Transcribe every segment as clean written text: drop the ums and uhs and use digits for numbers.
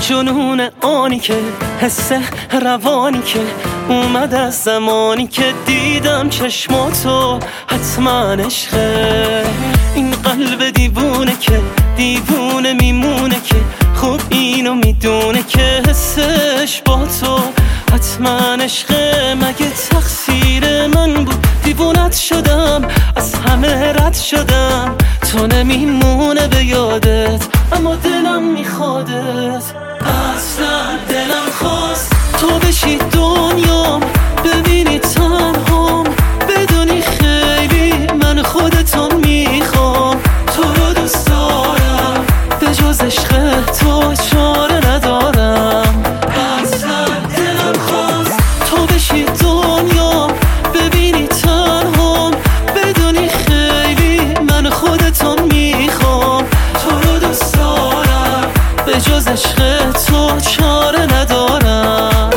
جنون آنی که حس روانی که اومد از زمانی که دیدم چشماتو حتما عشقه. این قلب دیوونه که دیوونه میمونه که خوب اینو میدونه که حسش با تو حتما عشقه. مگه تقصیر من بود دیوونت شدم، از همه رد شدم، تو نمیمونه به یادت اما دلم میخوادت. اصلا دلم خواست تو بشی دنیام، ببینی تنهام، بدونی خیلی من خودتو میخوام. تو رو دوست دارم، به جز عشق تو چاره ندارم. اصلا دلم خواست تو بشی دنیام، ببینی تنهام، بدونی خیلی من خودتو میخوام. تو رو دوست دارم، به جز عشق تو چاره ندارم.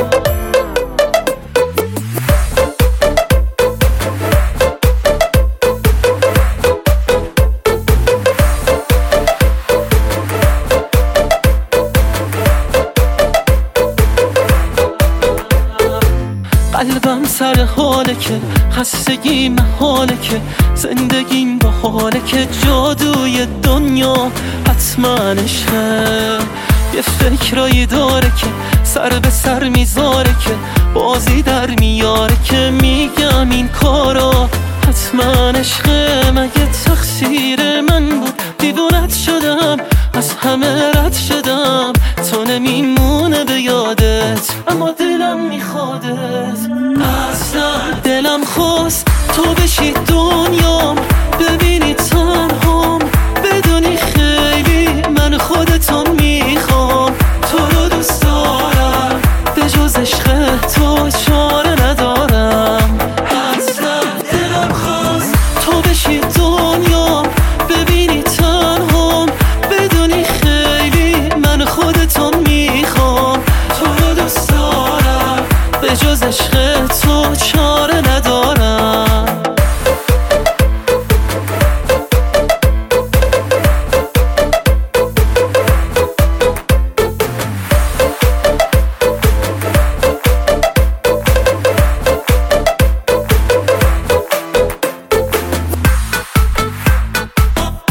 قلبم سر حاله که خستگی محاله که زندگیم با حاله که جادوی دنیا حتما عشقه. یه فکرایی داره که سر به سر میذاره که بازی در میاره که میگم این کارا حتما عشقه. مگه تقصیر من بود دیوونت شدم، از همه رد شدم، تو نمیمونه به یادت اما دلم میخوادت. اصلا دلم خواست تو بشی دنیام، ببینی تنهام، بدونی خیلی من خودتو میخوام. تو رو دوست دارم، به جز عشق تو چاره ندارم. اصلا دلم خواست تو بشی دنیام، ببینی تنهام، بدونی خیلی من خودتو میخوام. تو رو دوست دارم، به جز عشق تو چاره ندارم.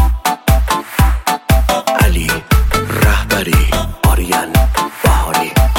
علی رهبری، آریان بهاری.